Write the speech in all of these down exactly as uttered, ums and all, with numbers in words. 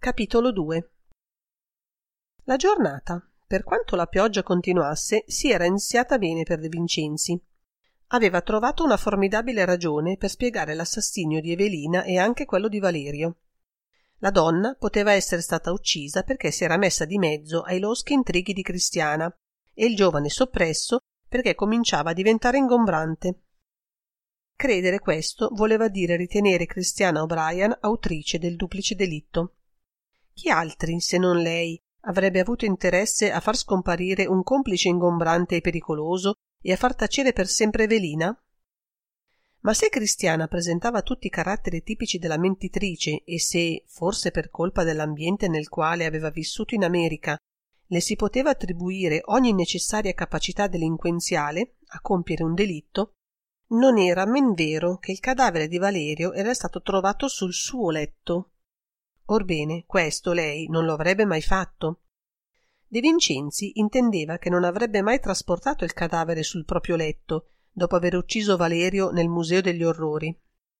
Capitolo due. La giornata, per quanto la pioggia continuasse, si era iniziata bene per De Vincenzi. Aveva trovato una formidabile ragione per spiegare l'assassinio di Evelina e anche quello di Valerio. La donna poteva essere stata uccisa perché si era messa di mezzo ai loschi intrighi di Cristiana e il giovane soppresso perché cominciava a diventare ingombrante. Credere questo voleva dire ritenere Cristiana O'Brien autrice del duplice delitto. Chi altri, se non lei, avrebbe avuto interesse a far scomparire un complice ingombrante e pericoloso e a far tacere per sempre Evelina? Ma se Cristiana presentava tutti i caratteri tipici della mentitrice e se, forse per colpa dell'ambiente nel quale aveva vissuto in America, le si poteva attribuire ogni necessaria capacità delinquenziale a compiere un delitto, non era men vero che il cadavere di Valerio era stato trovato sul suo letto. Orbene, questo lei non lo avrebbe mai fatto. De Vincenzi intendeva che non avrebbe mai trasportato il cadavere sul proprio letto, dopo aver ucciso Valerio nel Museo degli Orrori.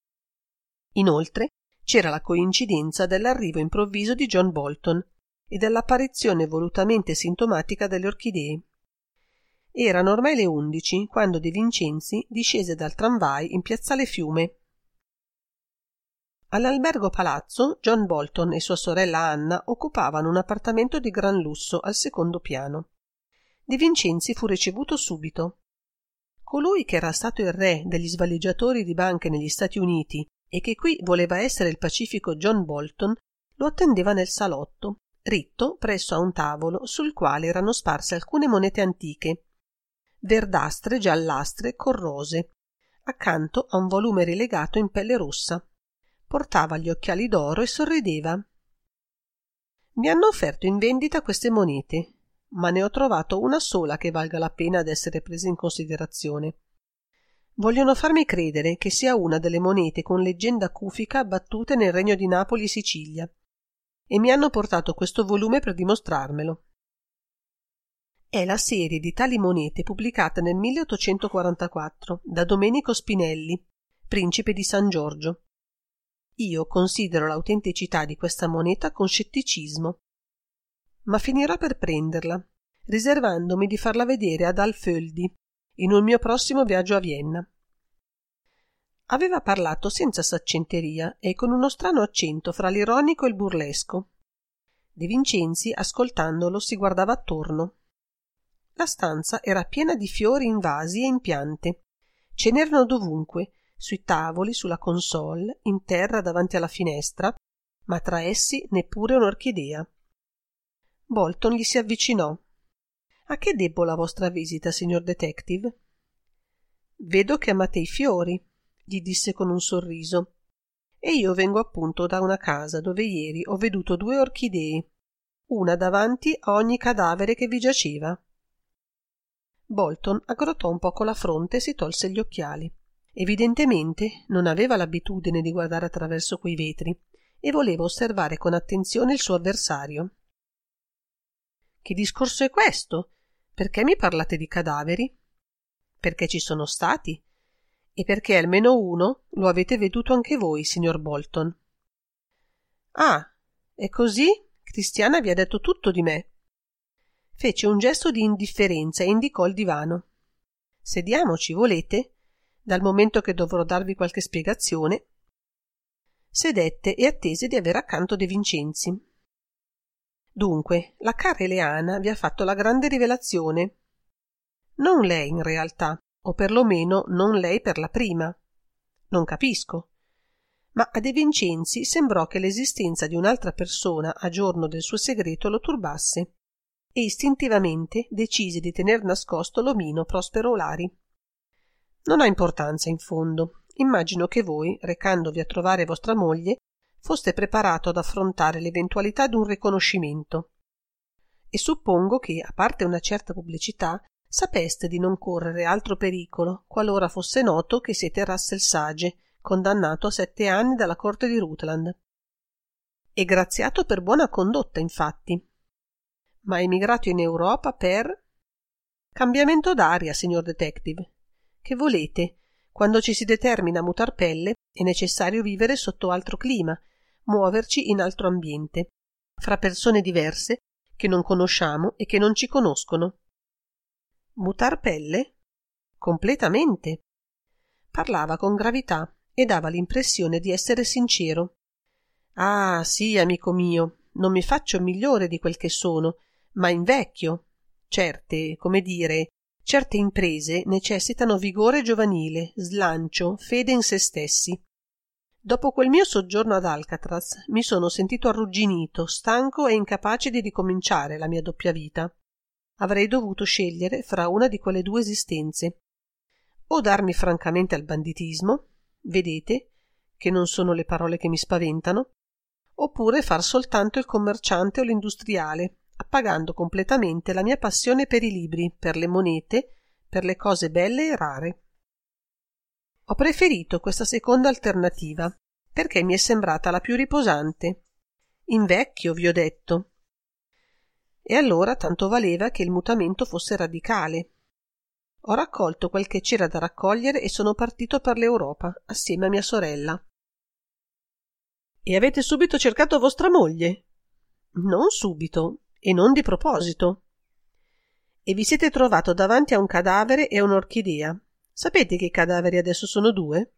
Inoltre c'era la coincidenza dell'arrivo improvviso di John Bolton e dell'apparizione volutamente sintomatica delle orchidee. Erano ormai le undici quando De Vincenzi discese dal tramvai in piazzale Fiume. All'albergo Palazzo John Bolton e sua sorella Anna occupavano un appartamento di gran lusso al secondo piano. De Vincenzi fu ricevuto subito. Colui che era stato il re degli svaligiatori di banche negli Stati Uniti e che qui voleva essere il pacifico John Bolton lo attendeva nel salotto, ritto presso a un tavolo sul quale erano sparse alcune monete antiche, verdastre, giallastre, corrose, accanto a un volume rilegato in pelle rossa. Portava gli occhiali d'oro e sorrideva. Mi hanno offerto in vendita queste monete, ma ne ho trovato una sola che valga la pena d'essere presa in considerazione. Vogliono farmi credere che sia una delle monete con leggenda cufica battute nel regno di Napoli e Sicilia, e mi hanno portato questo volume per dimostrarmelo. È la serie di tali monete pubblicata nel milleottocentoquarantaquattro da Domenico Spinelli, principe di San Giorgio. Io considero l'autenticità di questa moneta con scetticismo, ma finirò per prenderla, riservandomi di farla vedere ad Alföldi in un mio prossimo viaggio a Vienna. Aveva parlato senza saccenteria e con uno strano accento fra l'ironico e il burlesco. De Vincenzi, ascoltandolo, si guardava attorno. La stanza era piena di fiori in vasi e in piante. Ce n'erano dovunque, sui tavoli, sulla console, in terra davanti alla finestra, ma tra essi neppure un'orchidea. Bolton gli si avvicinò. A che debbo la vostra visita, signor detective? Vedo che amate i fiori, gli disse con un sorriso, e io vengo appunto da una casa dove ieri ho veduto due orchidee, una davanti a ogni cadavere che vi giaceva. Bolton aggrottò un poco la fronte e si tolse gli occhiali. Evidentemente non aveva l'abitudine di guardare attraverso quei vetri e voleva osservare con attenzione il suo avversario. Che discorso è questo? Perché mi parlate di cadaveri? Perché ci sono stati e perché almeno uno lo avete veduto anche voi, signor Bolton. Ah, è così? Cristiana vi ha detto tutto di me. Fece un gesto di indifferenza e indicò il divano. Sediamoci, volete? Dal momento che dovrò darvi qualche spiegazione. Sedette e attese di avere accanto De Vincenzi. Dunque, la cara Eleana vi ha fatto la grande rivelazione. Non lei in realtà, o perlomeno non lei per la prima. Non capisco. Ma a De Vincenzi sembrò che l'esistenza di un'altra persona a giorno del suo segreto lo turbasse, e istintivamente decise di tener nascosto l'omino Prospero Olari. Non ha importanza, in fondo. Immagino che voi, recandovi a trovare vostra moglie, foste preparato ad affrontare l'eventualità d'un riconoscimento. E suppongo che, a parte una certa pubblicità, sapeste di non correre altro pericolo qualora fosse noto che siete Russell Sage, condannato a sette anni dalla corte di Rutland. E graziato per buona condotta, infatti. Ma emigrato in Europa per... cambiamento d'aria, signor detective. Che volete? Quando ci si determina a mutar pelle è necessario vivere sotto altro clima, muoverci in altro ambiente, fra persone diverse che non conosciamo e che non ci conoscono. Mutar pelle? Completamente. Parlava con gravità e dava l'impressione di essere sincero. Ah, sì, amico mio, non mi faccio migliore di quel che sono, ma invecchio. Certe, come dire, certe imprese necessitano vigore giovanile, slancio, fede in se stessi. Dopo quel mio soggiorno ad Alcatraz mi sono sentito arrugginito, stanco e incapace di ricominciare la mia doppia vita. Avrei dovuto scegliere fra una di quelle due esistenze. O darmi francamente al banditismo, vedete, che non sono le parole che mi spaventano, oppure far soltanto il commerciante o l'industriale, appagando completamente la mia passione per i libri, per le monete, per le cose belle e rare. Ho preferito questa seconda alternativa, perché mi è sembrata la più riposante. Invecchio, vi ho detto. E allora tanto valeva che il mutamento fosse radicale. Ho raccolto quel che c'era da raccogliere e sono partito per l'Europa, assieme a mia sorella. E avete subito cercato vostra moglie? Non subito, e non di proposito. E vi siete trovato davanti a un cadavere e a un'orchidea. Sapete che i cadaveri adesso sono due?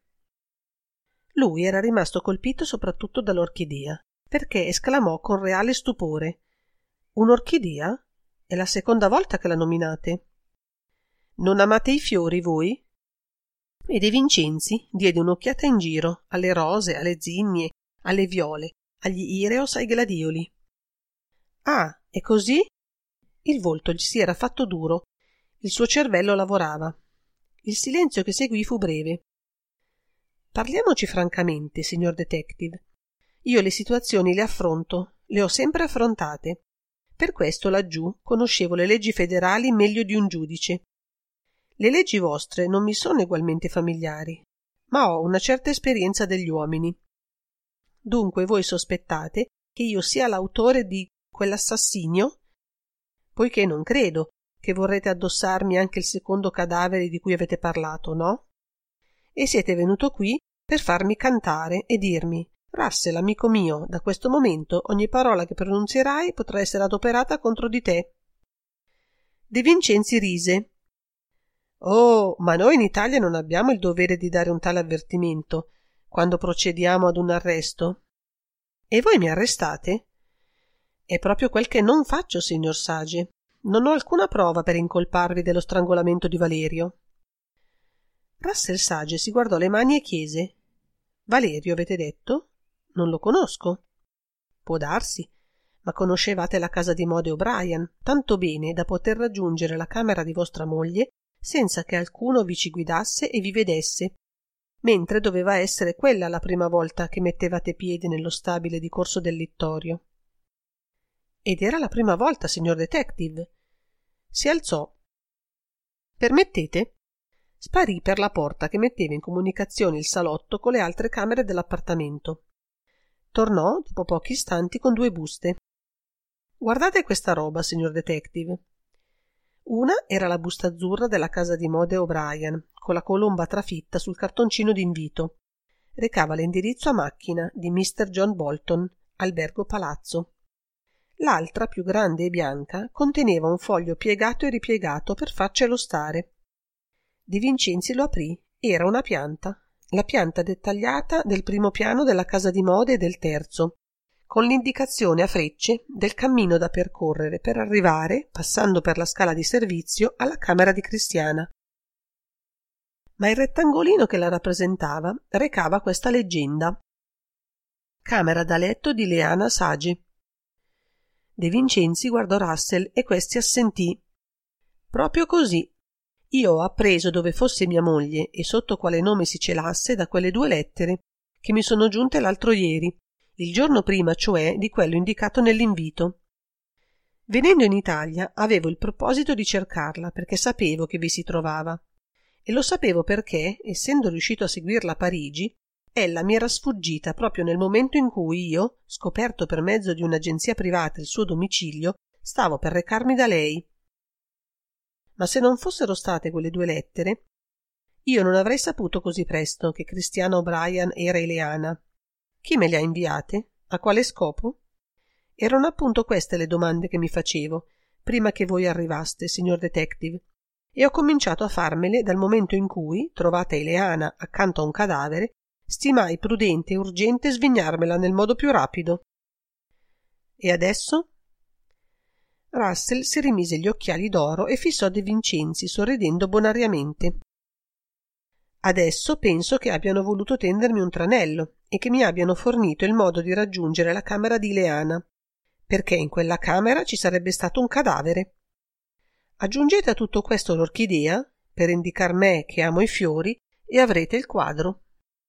Lui era rimasto colpito soprattutto dall'orchidea, perché esclamò con reale stupore: un'orchidea? È la seconda volta che la nominate. Non amate i fiori voi? E De Vincenzi diede un'occhiata in giro alle rose, alle zinnie, alle viole, agli ireos, ai gladioli. Ah, è così? Il volto gli si era fatto duro, il suo cervello lavorava. Il silenzio che seguì fu breve. Parliamoci francamente, signor detective. Io le situazioni le affronto, le ho sempre affrontate. Per questo laggiù conoscevo le leggi federali meglio di un giudice. Le leggi vostre non mi sono egualmente familiari, ma ho una certa esperienza degli uomini. Dunque voi sospettate che io sia l'autore di quell'assassinio? Poiché non credo che vorrete addossarmi anche il secondo cadavere di cui avete parlato, no? E siete venuto qui per farmi cantare e dirmi: Russell, amico mio, da questo momento ogni parola che pronunzierai potrà essere adoperata contro di te. De Vincenzi rise. Oh, ma noi in Italia non abbiamo il dovere di dare un tale avvertimento quando procediamo ad un arresto. E voi mi arrestate? È proprio quel che non faccio, signor Sage. Non ho alcuna prova per incolparvi dello strangolamento di Valerio. Russell Sage si guardò le mani e chiese: Valerio, avete detto? Non lo conosco. Può darsi, ma conoscevate la casa di Mode O'Brien tanto bene da poter raggiungere la camera di vostra moglie senza che alcuno vi ci guidasse e vi vedesse, mentre doveva essere quella la prima volta che mettevate piede nello stabile di Corso del Littorio. Ed era la prima volta, signor detective. Si alzò. Permettete? Sparì per la porta che metteva in comunicazione il salotto con le altre camere dell'appartamento. Tornò dopo pochi istanti con due buste. Guardate questa roba, signor detective. Una era la busta azzurra della casa di Mode O'Brien, con la colomba trafitta sul cartoncino d'invito. Recava l'indirizzo a macchina di mister John Bolton, albergo Palazzo. L'altra, più grande e bianca, conteneva un foglio piegato e ripiegato per farcelo stare. De Vincenzi lo aprì. Era una pianta, la pianta dettagliata del primo piano della casa di Mode e del terzo, con l'indicazione a frecce del cammino da percorrere per arrivare, passando per la scala di servizio, alla camera di Cristiana. Ma il rettangolino che la rappresentava recava questa leggenda: camera da letto di Leana Sage. De Vincenzi guardò Russell e questi assentì. Proprio così. Io ho appreso dove fosse mia moglie e sotto quale nome si celasse da quelle due lettere che mi sono giunte l'altro ieri, il giorno prima cioè di quello indicato nell'invito. Venendo in Italia avevo il proposito di cercarla perché sapevo che vi si trovava, e lo sapevo perché, essendo riuscito a seguirla a Parigi, ella mi era sfuggita proprio nel momento in cui io, scoperto per mezzo di un'agenzia privata il suo domicilio, stavo per recarmi da lei. Ma se non fossero state quelle due lettere, io non avrei saputo così presto che Cristiana O'Brien era Eleana. Chi me le ha inviate? A quale scopo? Erano appunto queste le domande che mi facevo, prima che voi arrivaste, signor detective, e ho cominciato a farmele dal momento in cui, trovata Ileana accanto a un cadavere, stimai prudente e urgente svignarmela nel modo più rapido. E adesso? Russell si rimise gli occhiali d'oro e fissò De Vincenzi, sorridendo bonariamente. Adesso penso che abbiano voluto tendermi un tranello e che mi abbiano fornito il modo di raggiungere la camera di Ileana, perché in quella camera ci sarebbe stato un cadavere. Aggiungete a tutto questo l'orchidea, per indicar me che amo i fiori, e avrete il quadro.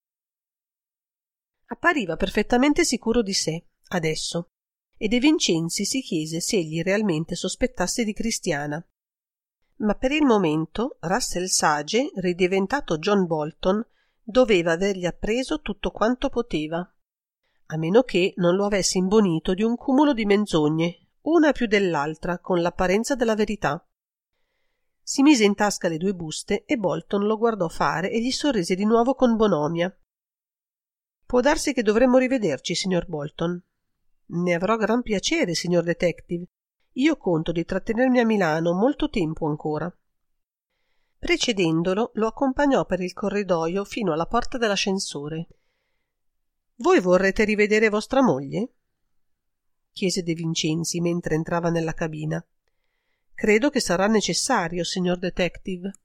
Appariva perfettamente sicuro di sé, adesso, e De Vincenzi si chiese se egli realmente sospettasse di Cristiana. Ma per il momento Russell Sage, ridiventato John Bolton, doveva avergli appreso tutto quanto poteva, a meno che non lo avesse imbonito di un cumulo di menzogne, una più dell'altra, con l'apparenza della verità. Si mise in tasca le due buste e Bolton lo guardò fare e gli sorrise di nuovo con bonomia. Può darsi che dovremmo rivederci, signor Bolton. Ne avrò gran piacere, signor detective. Io conto di trattenermi a Milano molto tempo ancora. Precedendolo, lo accompagnò per il corridoio fino alla porta dell'ascensore. Voi vorrete rivedere vostra moglie? Chiese De Vincenzi mentre entrava nella cabina. Credo che sarà necessario, signor detective.